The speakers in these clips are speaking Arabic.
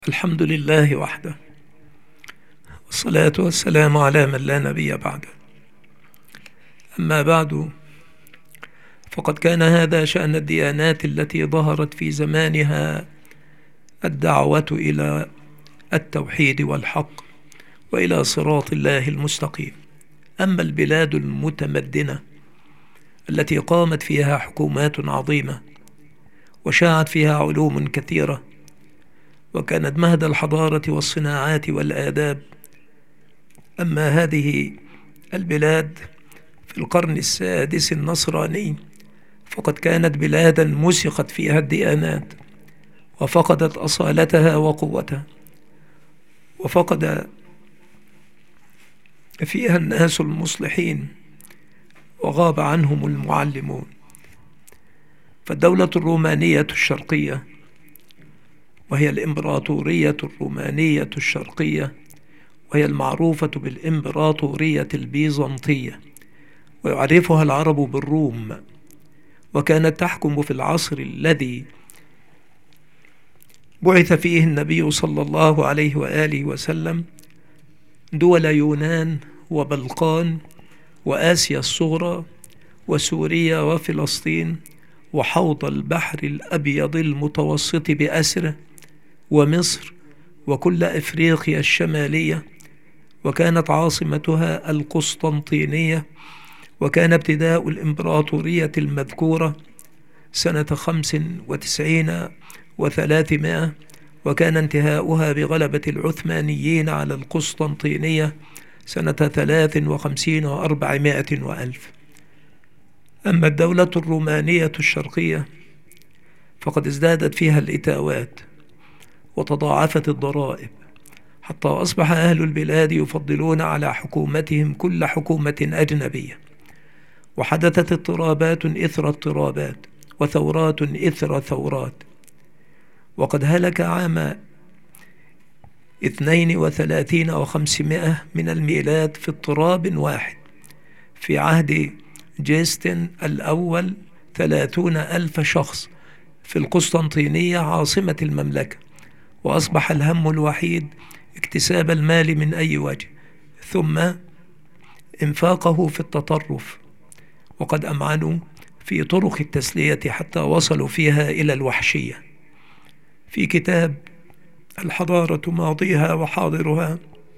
الحمد لله وحده، والصلاة والسلام على من لا نبي بعده. أما بعد، فقد كان هذا شأن الديانات التي ظهرت في زمانها، الدعوة إلى التوحيد والحق وإلى صراط الله المستقيم. أما البلاد المتمدنة التي قامت فيها حكومات عظيمة وشاعت فيها علوم كثيرة وكانت مهد الحضارة والصناعات والآداب، أما هذه البلاد في القرن السادس النصراني فقد كانت بلادا مسخت فيها الديانات وفقدت أصالتها وقوتها، وفقد فيها الناس المصلحين وغاب عنهم المعلمون. فالدولة الرومانية الشرقية، وهي الإمبراطورية الرومانية الشرقية، وهي المعروفة بالإمبراطورية البيزنطية، ويعرفها العرب بالروم، وكانت تحكم في العصر الذي بعث فيه النبي صلى الله عليه وآله وسلم دول يونان وبلقان وآسيا الصغرى وسوريا وفلسطين وحوض البحر الأبيض المتوسط بأسره ومصر وكل إفريقيا الشمالية، وكانت عاصمتها القسطنطينية. وكان ابتداء الإمبراطورية المذكورة سنة 95 و300، وكان انتهاؤها بغلبة العثمانيين على القسطنطينية سنة 53 و400 وألف. أما الدولة الرومانية الشرقية فقد ازدادت فيها الإتاوات وتضاعفت الضرائب، حتى أصبح أهل البلاد يفضلون على حكومتهم كل حكومة أجنبية، وحدثت اضطرابات إثر اضطرابات وثورات إثر ثورات. وقد هلك عام 32 و500 من الميلاد في اضطراب واحد في عهد جيستن الأول 30,000 شخص في القسطنطينية عاصمة المملكة، وأصبح الهم الوحيد اكتساب المال من أي وجه، ثم إنفاقه في التطرف. وقد أمعنوا في طرق التسلية حتى وصلوا فيها إلى الوحشية. في كتاب الحضارة ماضيها وحاضرها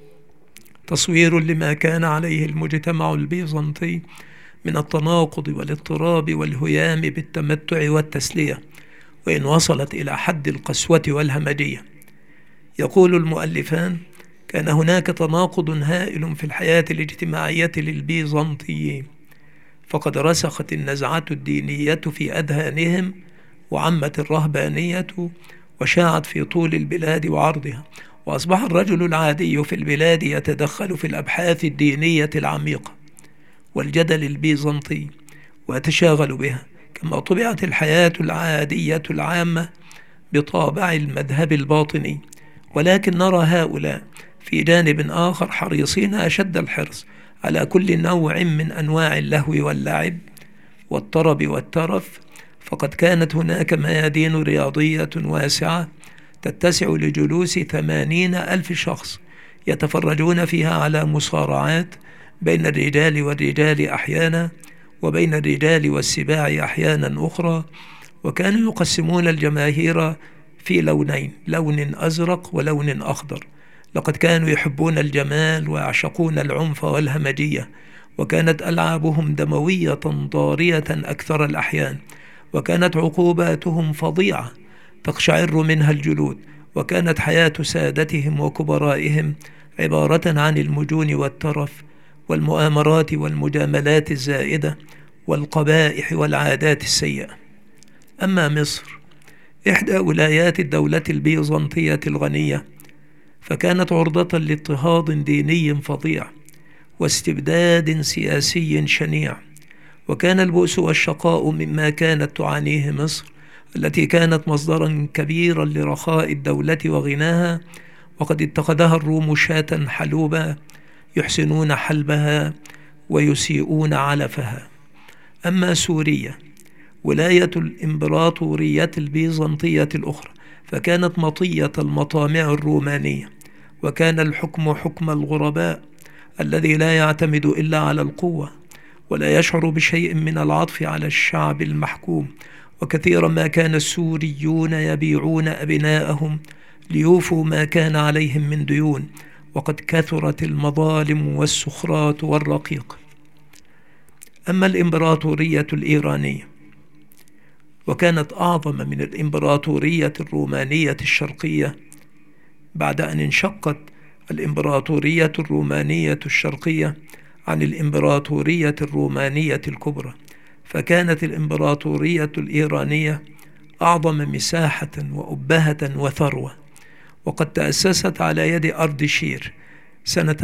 تصوير لما كان عليه المجتمع البيزنطي من التناقض والاضطراب والهيام بالتمتع والتسلية، وإن وصلت إلى حد القسوة والهمجية. يقول المؤلفان: كان هناك تناقض هائل في الحياة الاجتماعية للبيزنطيين، فقد رسخت النزعة الدينية في أذهانهم، وعمت الرهبانية، وشاعت في طول البلاد وعرضها، وأصبح الرجل العادي في البلاد يتدخل في الأبحاث الدينية العميقة والجدل البيزنطي ويتشاغل بها، كما طبعت الحياة العادية العامة بطابع المذهب الباطني. ولكن نرى هؤلاء في جانب آخر حريصين أشد الحرص على كل نوع من أنواع اللهو واللعب والطرب والترف، فقد كانت هناك ميادين رياضية واسعة تتسع لجلوس 80,000 شخص يتفرجون فيها على مصارعات بين الرجال والرجال أحيانا، وبين الرجال والسباع أحيانا أخرى. وكانوا يقسمون الجماهير في لونين، لون أزرق ولون أخضر. لقد كانوا يحبون الجمال ويعشقون العنف والهمجية، وكانت ألعابهم دموية ضارية أكثر الأحيان، وكانت عقوباتهم فظيعة تقشعر منها الجلود، وكانت حياة سادتهم وكبرائهم عبارة عن المجون والترف والمؤامرات والمجاملات الزائدة والقبائح والعادات السيئة. أما مصر، إحدى ولايات الدولة البيزنطية الغنية، فكانت عرضة لاضطهاد ديني فظيع واستبداد سياسي شنيع، وكان البؤس والشقاء مما كانت تعانيه مصر، التي كانت مصدرا كبيرا لرخاء الدولة وغناها، وقد اتخذها الروم شاة حلوبا يحسنون حلبها ويسيئون علفها. أما سوريا، ولاية الإمبراطورية البيزنطية الأخرى، فكانت مطية المطامع الرومانية، وكان الحكم حكم الغرباء الذي لا يعتمد إلا على القوة ولا يشعر بشيء من العطف على الشعب المحكوم. وكثيرا ما كان السوريون يبيعون أبناءهم ليوفوا ما كان عليهم من ديون، وقد كثرت المظالم والسخرات والرقيق. أما الإمبراطورية الإيرانية، وكانت أعظم من الإمبراطورية الرومانية الشرقية بعد أن انشقت الإمبراطورية الرومانية الشرقية عن الإمبراطورية الرومانية الكبرى، فكانت الإمبراطورية الإيرانية أعظم مساحة وأبهة وثروة، وقد تأسست على يد أردشير سنة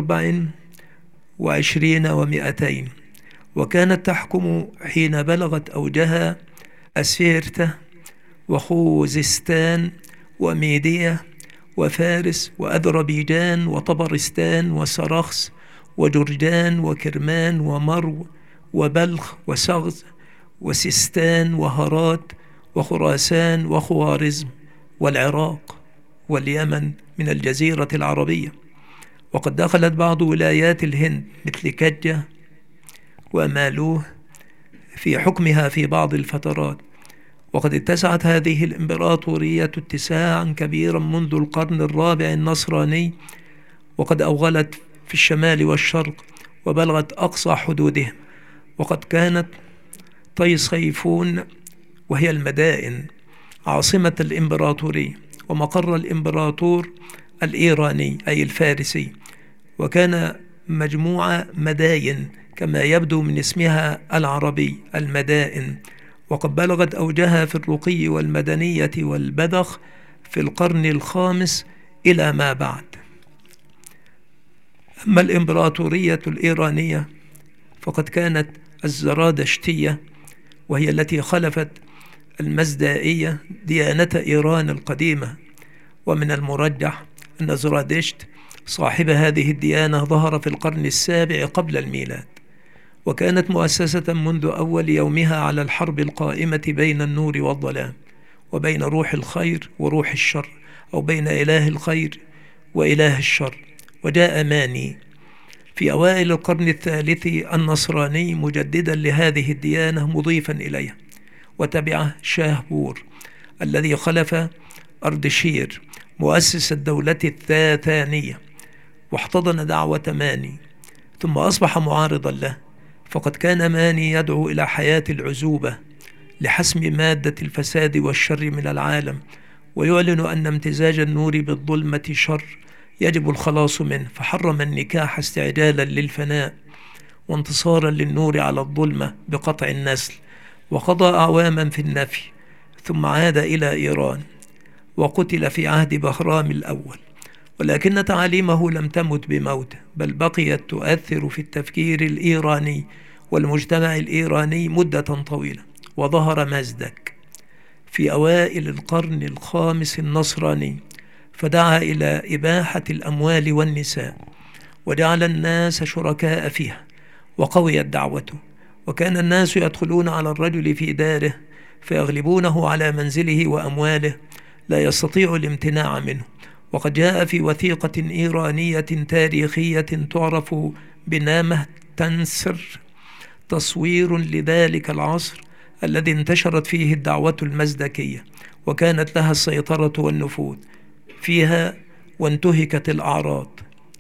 24 و200، وكانت تحكم حين بلغت أوجها أسيرته وخوزستان وميديا وفارس وأذربيجان وطبرستان وسرخس وجرجان وكرمان ومرو وبلخ وسغز وسيستان وهرات وخراسان وخوارزم والعراق واليمن من الجزيرة العربية. وقد دخلت بعض ولايات الهند مثل كجة ومالوه في حكمها في بعض الفترات. وقد اتسعت هذه الإمبراطورية اتساعا كبيرا منذ القرن الرابع النصراني، وقد أوغلت في الشمال والشرق وبلغت أقصى حدودهم. وقد كانت طيصيفون وهي المدائن عاصمة الإمبراطورية ومقر الإمبراطور الإيراني أي الفارسي، وكان مجموعة مداين كما يبدو من اسمها العربي المدائن، وقد بلغت أوجها في الرقي والمدنية والبذخ في القرن الخامس إلى ما بعد. أما الإمبراطورية الإيرانية فقد كانت الزرادشتية، وهي التي خلفت المزدائية ديانة إيران القديمة، ومن المرجح أن زرادشت صاحب هذه الديانة ظهر في القرن السابع قبل الميلاد، وكانت مؤسسة منذ أول يومها على الحرب القائمة بين النور والظلام، وبين روح الخير وروح الشر، أو بين إله الخير وإله الشر. وجاء ماني في أوائل القرن الثالث النصراني مجددا لهذه الديانة مضيفا إليها، وتبعه شاهبور الذي خلف أردشير مؤسس الدولة الثانية، واحتضن دعوة ماني ثم أصبح معارضا له. فقد كان ماني يدعو إلى حياة العزوبة لحسم مادة الفساد والشر من العالم، ويعلن أن امتزاج النور بالظلمة شر يجب الخلاص منه، فحرم النكاح استعجالا للفناء وانتصارا للنور على الظلمة بقطع النسل، وقضى أعواما في النفي، ثم عاد إلى إيران وقتل في عهد بهرام الأول. ولكن تعاليمه لم تمت بموته، بل بقيت تؤثر في التفكير الإيراني والمجتمع الإيراني مدة طويلة. وظهر مازدك في أوائل القرن الخامس النصراني، فدعا إلى إباحة الأموال والنساء، وجعل الناس شركاء فيها، وقويت دعوته. وكان الناس يدخلون على الرجل في داره فيغلبونه على منزله وأمواله، لا يستطيع الامتناع منه. وقد جاء في وثيقة إيرانية تاريخية تعرف بنامه تنسر تصوير لذلك العصر الذي انتشرت فيه الدعوة المزدكية وكانت لها السيطرة والنفوذ فيها، وانتهكت الأعراض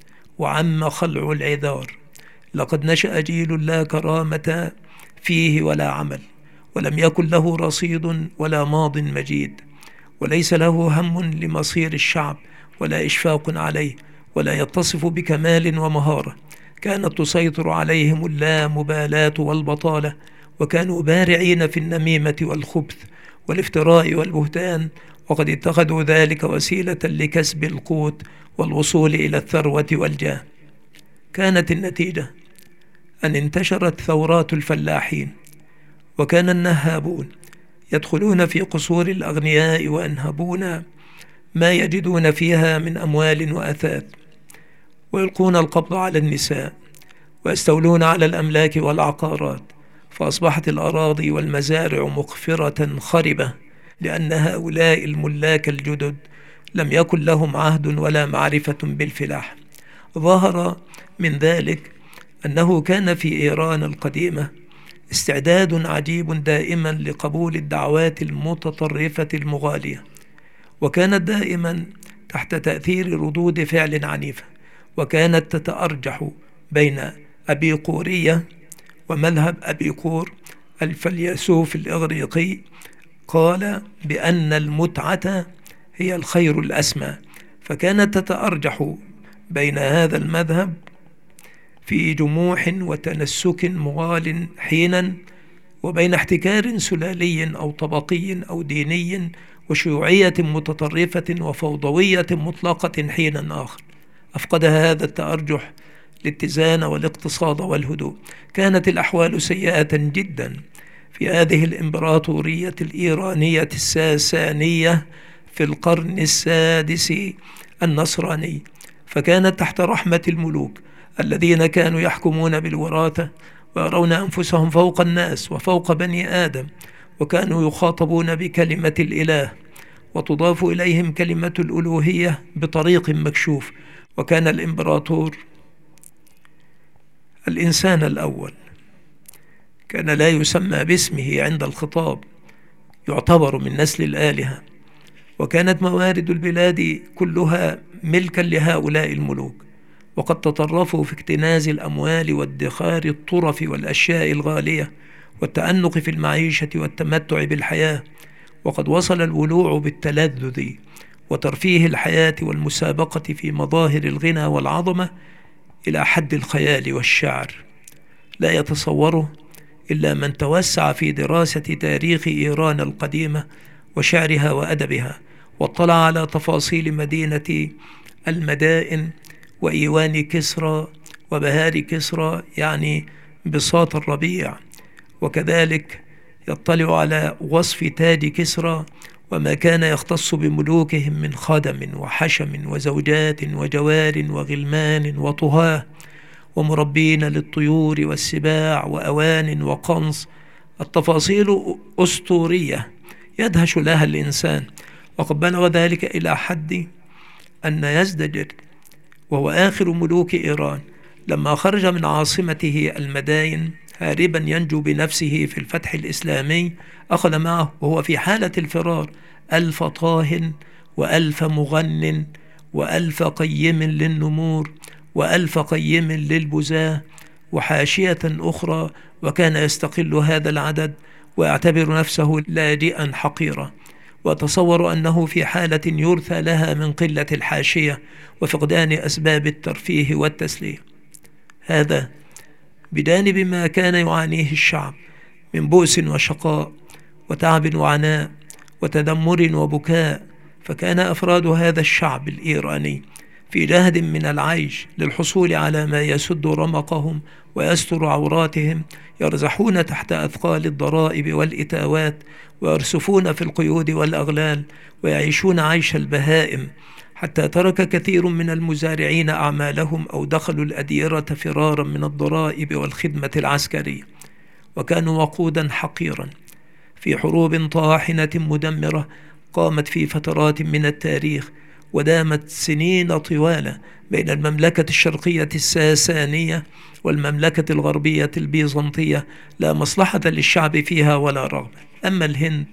وعم خلع العذار. لقد نشأ جيل لا كرامة فيه ولا عمل، ولم يكن له رصيد ولا ماض مجيد، وليس له هم لمصير الشعب ولا إشفاق عليه، ولا يتصف بكمال ومهارة. كانت تسيطر عليهم اللامبالاة والبطالة، وكانوا بارعين في النميمة والخبث والافتراء والبهتان، وقد اتخذوا ذلك وسيلة لكسب القوت والوصول إلى الثروة والجاه. كانت النتيجة أن انتشرت ثورات الفلاحين، وكان النهابون يدخلون في قصور الأغنياء وينهبون ما يجدون فيها من أموال وأثاث، ويلقون القبض على النساء، ويستولون على الأملاك والعقارات، فأصبحت الأراضي والمزارع مقفرة خربة لأن هؤلاء الملاك الجدد لم يكن لهم عهد ولا معرفة بالفلاح. ظهر من ذلك أنه كان في إيران القديمة استعداد عجيب دائما لقبول الدعوات المتطرفة المغالية، وكانت دائما تحت تأثير ردود فعل عنيفة، وكانت تتأرجح بين أبيقورية ومذهب أبيقور الفيلسوف الإغريقي قال بأن المتعة هي الخير الأسمى، فكانت تتأرجح بين هذا المذهب في جموح وتنسك مغال حينا، وبين احتكار سلالي أو طبقي أو ديني وشيوعية متطرفة وفوضوية مطلقة حينا آخر. أفقدها هذا التأرجح الاتزان والاقتصاد والهدوء. كانت الأحوال سيئة جدا في هذه الإمبراطورية الإيرانية الساسانية في القرن السادس النصراني، فكانت تحت رحمة الملوك الذين كانوا يحكمون بالوراثة ويرون أنفسهم فوق الناس وفوق بني آدم، وكانوا يخاطبون بكلمة الإله وتضاف إليهم كلمة الألوهية بطريق مكشوف. وكان الإمبراطور الإنسان الأول، كان لا يسمى باسمه عند الخطاب، يعتبر من نسل الآلهة، وكانت موارد البلاد كلها ملكا لهؤلاء الملوك، وقد تطرفوا في اكتناز الأموال وادخار الطرف والأشياء الغالية والتأنق في المعيشة والتمتع بالحياة، وقد وصل الولوع بالتلذذ وترفيه الحياة والمسابقة في مظاهر الغنى والعظمة إلى حد الخيال والشعر لا يتصوره إلا من توسع في دراسة تاريخ إيران القديمة وشعرها وأدبها، واطلع على تفاصيل مدينة المدائن وإيوان كسرى وبهار كسرى، يعني بساط الربيع، وكذلك يطلع على وصف تاج كسرى وما كان يختص بملوكهم من خدم وحشم وزوجات وجوار وغلمان وطهاة ومربين للطيور والسباع وأوان وقنص. التفاصيل أسطورية يدهش لها الإنسان، وقد بلغ ذلك إلى حد أن يزدجر وهو آخر ملوك إيران لما خرج من عاصمته المدائن هاربا ينجو بنفسه في الفتح الإسلامي، أخذ معه وهو في حالة الفرار 1000 طاه و1000 مغن و1000 قيم للنمور و1000 قيم للبزاة وحاشية أخرى، وكان يستقل هذا العدد ويعتبر نفسه لاجئا حقيرا، وتصور أنه في حالة يرثى لها من قلة الحاشية وفقدان أسباب الترفيه والتسلية. هذا بجانب ما كان يعانيه الشعب من بؤس وشقاء وتعب وعناء وتذمر وبكاء، فكان أفراد هذا الشعب الإيراني في جهد من العيش للحصول على ما يسد رمقهم ويستر عوراتهم، يرزحون تحت أثقال الضرائب والإتاوات، ويرسفون في القيود والأغلال، ويعيشون عيش البهائم، حتى ترك كثير من المزارعين أعمالهم أو دخلوا الأديرة فرارا من الضرائب والخدمة العسكرية، وكانوا وقودا حقيرا في حروب طاحنة مدمرة قامت في فترات من التاريخ ودامت سنين طوالة بين المملكة الشرقية الساسانية والمملكة الغربية البيزنطية، لا مصلحة للشعب فيها ولا رغبة. أما الهند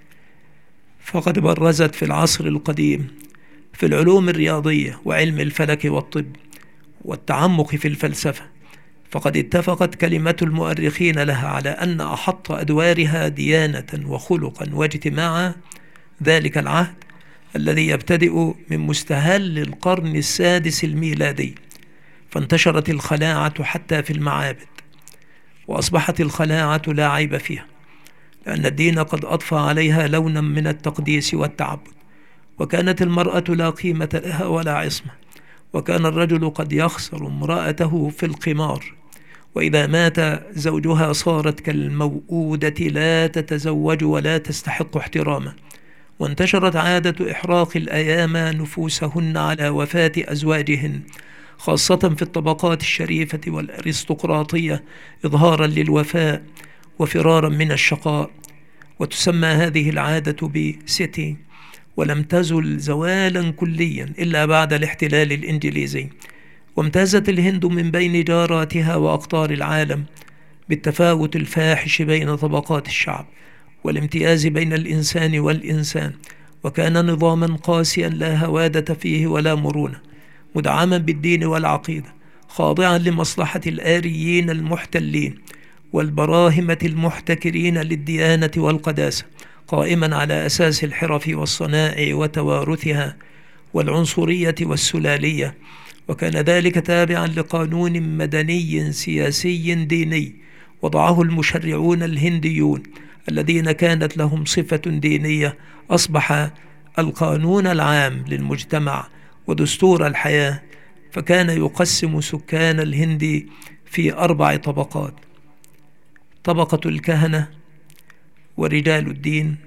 فقد برزت في العصر القديم في العلوم الرياضية وعلم الفلك والطب والتعمق في الفلسفة، فقد اتفقت كلمة المؤرخين لها على أن أحط أدوارها ديانة وخلقا واجتماعا ذلك العهد الذي يبتدئ من مستهل القرن السادس الميلادي، فانتشرت الخلاعة حتى في المعابد، وأصبحت الخلاعة لا عيب فيها، لأن الدين قد أضفى عليها لونا من التقديس والتعبد، وكانت المرأة لا قيمة لها ولا عصمة، وكان الرجل قد يخسر امرأته في القمار، وإذا مات زوجها صارت كالموؤودة لا تتزوج ولا تستحق احترامه. وانتشرت عادة إحراق الأيام نفوسهن على وفاة أزواجهن، خاصة في الطبقات الشريفة والأرستقراطية، إظهارا للوفاء وفرارا من الشقاء. وتسمى هذه العادة بسيتي، ولم تزل زوالا كليا إلا بعد الاحتلال الإنجليزي. وامتازت الهند من بين جاراتها وأقطار العالم بالتفاوت الفاحش بين طبقات الشعب والامتياز بين الإنسان والإنسان، وكان نظاما قاسيا لا هوادة فيه ولا مرونة، مدعما بالدين والعقيدة، خاضعا لمصلحة الآريين المحتلين والبراهمة المحتكرين للديانة والقداسة، قائما على أساس الحرف والصنائع وتوارثها والعنصرية والسلالية. وكان ذلك تابعا لقانون مدني سياسي ديني وضعه المشرعون الهنديون الذين كانت لهم صفة دينية، أصبح القانون العام للمجتمع ودستور الحياة. فكان يقسم سكان الهند في 4 طبقات: طبقة الكهنة ورجال الدين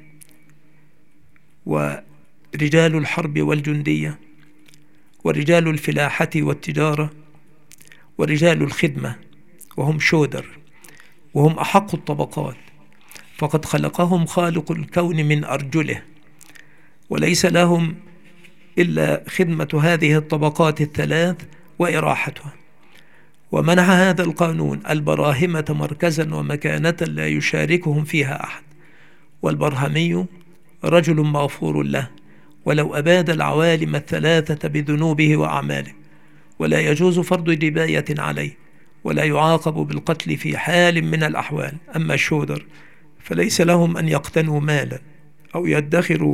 ورجال الحرب والجندية ورجال الفلاحة والتجارة ورجال الخدمة، وهم شودر، وهم أحق الطبقات، فقد خلقهم خالق الكون من أرجله، وليس لهم إلا خدمة هذه الطبقات الثلاث وإراحتها. ومنح هذا القانون البراهمة مركزا ومكانة لا يشاركهم فيها أحد، والبرهمي رجل مغفور له ولو أباد العوالم الثلاثة بذنوبه وأعماله، ولا يجوز فرض جباية عليه، ولا يعاقب بالقتل في حال من الأحوال. أما الشودر فليس لهم أن يقتنوا مالا أو يدخروا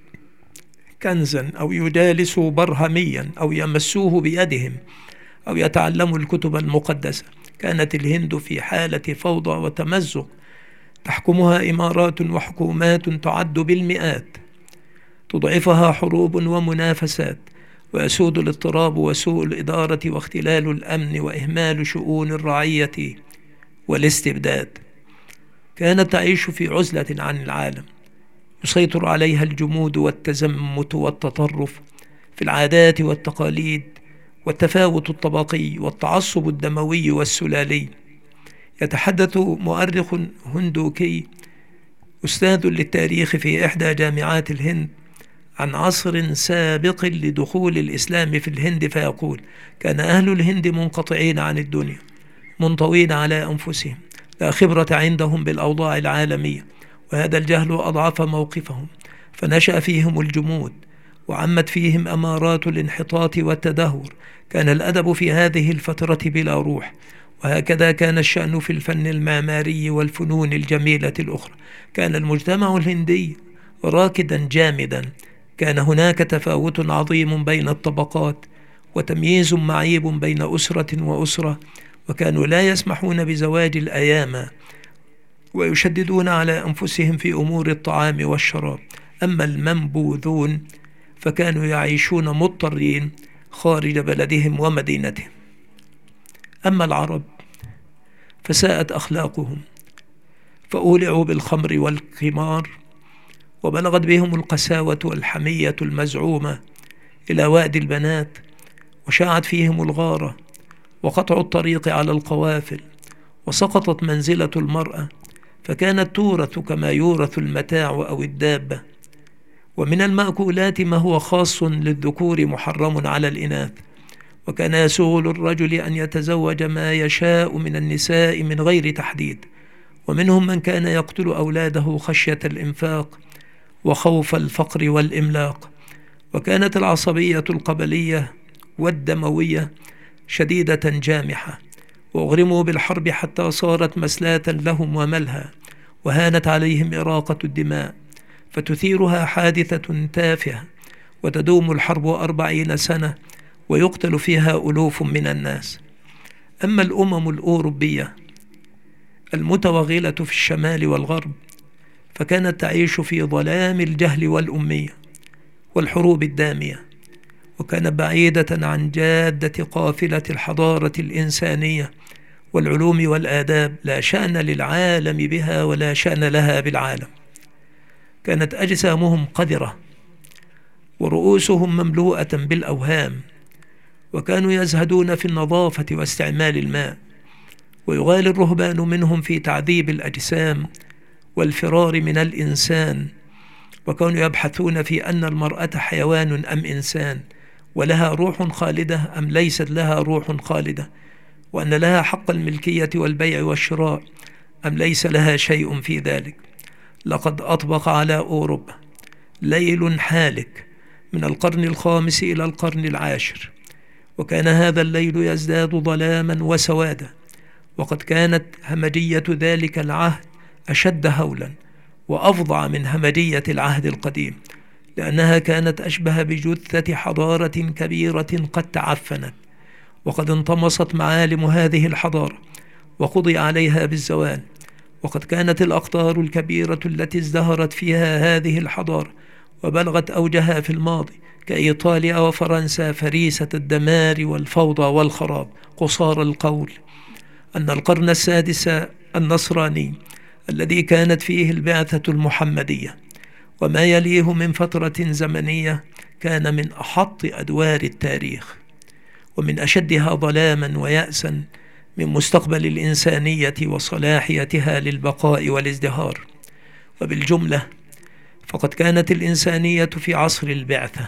كنزا أو يجالسوا برهميا أو يمسوه بيدهم أو يتعلموا الكتب المقدسة. كانت الهند في حالة فوضى وتمزق تحكمها إمارات وحكومات تعد بالمئات، تضعفها حروب ومنافسات، ويسود الاضطراب وسوء الإدارة واختلال الأمن وإهمال شؤون الرعية والاستبداد. كانت تعيش في عزلة عن العالم، يسيطر عليها الجمود والتزمت والتطرف في العادات والتقاليد والتفاوت الطبقي والتعصب الدموي والسلالي. يتحدث مؤرخ هندوكي أستاذ للتاريخ في إحدى جامعات الهند عن عصر سابق لدخول الإسلام في الهند فيقول: كان أهل الهند منقطعين عن الدنيا، منطوين على أنفسهم، لا خبرة عندهم بالأوضاع العالمية، وهذا الجهل أضعف موقفهم، فنشأ فيهم الجمود وعمت فيهم أمارات الانحطاط والتدهور. كان الأدب في هذه الفترة بلا روح، وهكذا كان الشأن في الفن المعماري والفنون الجميلة الأخرى. كان المجتمع الهندي راكدا جامدا، كان هناك تفاوت عظيم بين الطبقات وتمييز معيب بين أسرة وأسرة، وكانوا لا يسمحون بزواج الأيام ويشددون على أنفسهم في أمور الطعام والشراب. أما المنبوذون فكانوا يعيشون مضطرين خارج بلدهم ومدينتهم. أما العرب فساءت أخلاقهم، فأولعوا بالخمر والقمار، وبلغت بهم القساوة والحمية المزعومة إلى وادي البنات، وشاعت فيهم الغارة وقطع الطريق على القوافل، وسقطت منزلة المرأة، فكانت تورث كما يورث المتاع أو الدابة. ومن المأكولات ما هو خاص للذكور محرم على الإناث، وكان يسوغ للرجل أن يتزوج ما يشاء من النساء من غير تحديد، ومنهم من كان يقتل أولاده خشية الإنفاق وخوف الفقر والإملاق. وكانت العصبية القبلية والدموية شديدة جامحة، وأغرموا بالحرب حتى صارت مسلاة لهم وملهى، وهانت عليهم إراقة الدماء، فتثيرها حادثة تافهة، وتدوم الحرب 40 سنة ويقتل فيها ألوف من الناس. أما الأمم الأوروبية المتوغلة في الشمال والغرب فكانت تعيش في ظلام الجهل والأمية والحروب الدامية، وكانت بعيدة عن جادة قافلة الحضارة الإنسانية والعلوم والآداب، لا شأن للعالم بها ولا شأن لها بالعالم. كانت أجسامهم قذرة ورؤوسهم مملوءة بالأوهام، وكانوا يزهدون في النظافة واستعمال الماء، ويغالي الرهبان منهم في تعذيب الأجسام والفرار من الإنسان، وكانوا يبحثون في أن المرأة حيوان أم إنسان، ولها روح خالدة أم ليست لها روح خالدة، وأن لها حق الملكية والبيع والشراء أم ليس لها شيء في ذلك. لقد أطبق على أوروبا ليل حالك من القرن الخامس إلى القرن العاشر، وكان هذا الليل يزداد ظلاما وسوادا، وقد كانت همجية ذلك العهد أشد هولا وأفظع من همجية العهد القديم، لأنها كانت أشبه بجثة حضارة كبيرة قد تعفنت، وقد انطمست معالم هذه الحضارة وقضي عليها بالزوال. وقد كانت الأقطار الكبيرة التي ازدهرت فيها هذه الحضارة وبلغت أوجها في الماضي كإيطاليا وفرنسا فريسة الدمار والفوضى والخراب. قصار القول أن القرن السادس النصراني الذي كانت فيه البعثة المحمدية وما يليه من فترة زمنية كان من أحط أدوار التاريخ، ومن أشدها ظلاما ويأسا من مستقبل الإنسانية وصلاحيتها للبقاء والازدهار. وبالجملة فقد كانت الإنسانية في عصر البعثة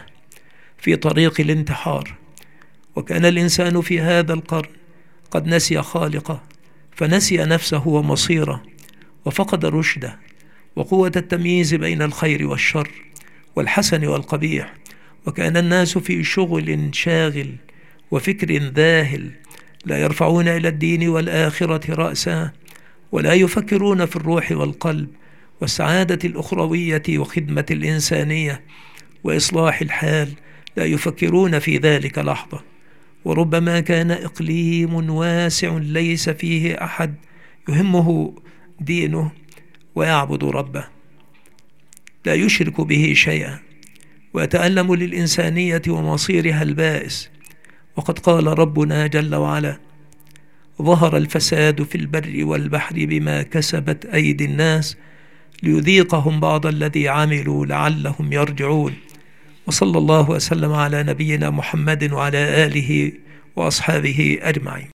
في طريق الانتحار، وكان الإنسان في هذا القرن قد نسي خالقه، فنسي نفسه ومصيره، وفقد رشده وقوة التمييز بين الخير والشر والحسن والقبيح، وكان الناس في شغل شاغل وفكر ذاهل، لا يرفعون إلى الدين والآخرة رأسا، ولا يفكرون في الروح والقلب والسعادة الأخروية وخدمة الإنسانية وإصلاح الحال، لا يفكرون في ذلك لحظة. وربما كان إقليم واسع ليس فيه أحد يهمه دينه ويعبد ربه، لا يشرك به شيئا، ويتألم للإنسانية ومصيرها البائس. وقد قال ربنا جل وعلا: ظهر الفساد في البر والبحر بما كسبت أيدي الناس ليذيقهم بعض الذي عملوا لعلهم يرجعون. وصلى الله وسلم على نبينا محمد وعلى آله وأصحابه أجمعين.